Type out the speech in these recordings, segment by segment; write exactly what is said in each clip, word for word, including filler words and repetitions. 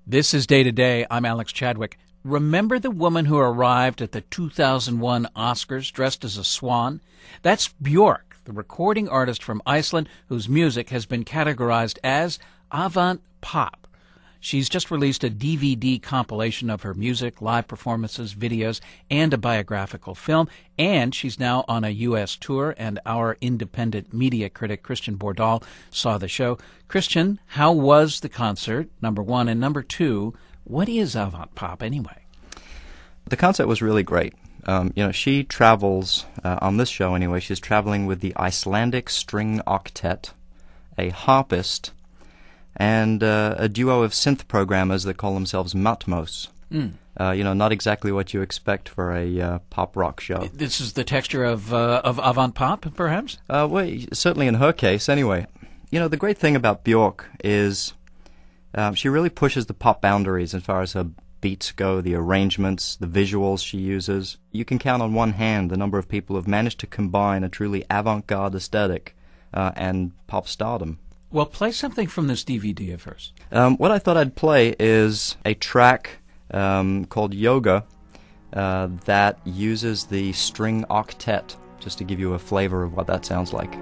This is Day to Day. I'm Alex Chadwick. Remember the woman who arrived at the two thousand one Oscars dressed as a swan? That's Björk, the recording artist from Iceland whose music has been categorized as avant pop. She's just released a D V D compilation of her music, live performances, videos, and a biographical film. And she's now on a U S tour, and our independent media critic, Christian Bordahl, saw the show. Christian, how was the concert, number one? And number two, what is avant pop anyway? The concert was really great. Um, you know, she travels, uh, on this show anyway, she's traveling with the Icelandic String Octet, a harpist, and uh, a duo of synth programmers that call themselves Matmos. Mm. Uh, you know, not exactly what you expect for a uh, pop rock show. This is the texture of uh, of avant pop, perhaps? Uh, well, certainly in her case, anyway. You know, the great thing about Björk is um, she really pushes the pop boundaries as far as her beats go, the arrangements, the visuals she uses. You can count on one hand the number of people who have managed to combine a truly avant-garde aesthetic uh, and pop stardom. Well, play something from this D V D of hers. Um, what I thought I'd play is a track um, called Yoga uh, that uses the string octet, just to give you a flavor of what that sounds like.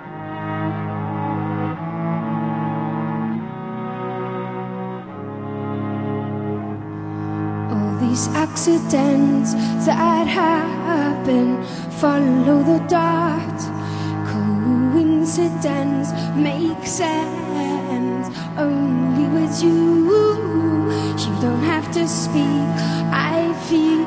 All these accidents that happen, follow the dot. Coincidence makes sense only with you. You don't have to speak. I feel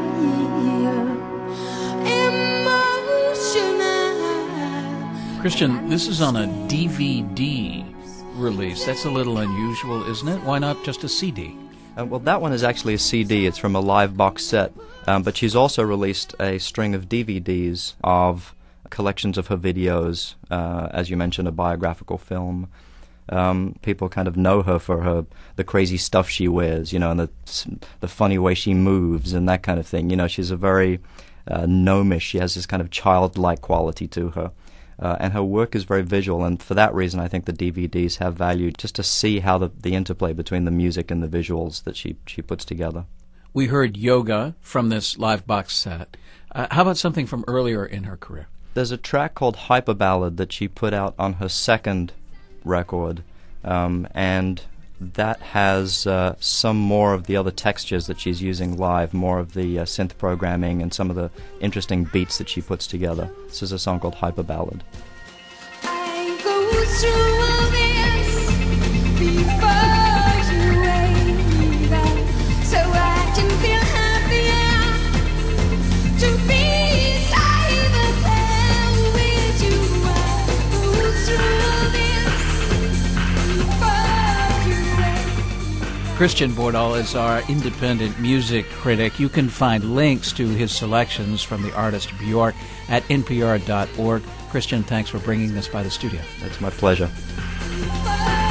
emotional. Christian, this is on a D V D release. That's a little unusual, isn't it? Why not just a C D? Uh, well, that one is actually a C D. It's from a live box set. Um, but she's also released a string of D V Ds of collections of her videos, uh, as you mentioned, a biographical film. Um, people kind of know her for her the crazy stuff she wears, you know, and the the funny way she moves and that kind of thing. You know, she's a very uh, gnomish. She has this kind of childlike quality to her, uh, and her work is very visual. And for that reason, I think the D V Ds have value, just to see how the the interplay between the music and the visuals that she she puts together. We heard Yoga from this live box set. Uh, how about something from earlier in her career? There's a track called Hyper Ballad that she put out on her second record, um, and that has uh, some more of the other textures that she's using live, more of the uh, synth programming and some of the interesting beats that she puts together. This is a song called Hyper Ballad. I go through all this before you wake up, so I can feel happier to be. Christian Bordahl is our independent music critic. You can find links to his selections from the artist Björk at N P R dot org. Christian, thanks for bringing this by the studio. It's my pleasure.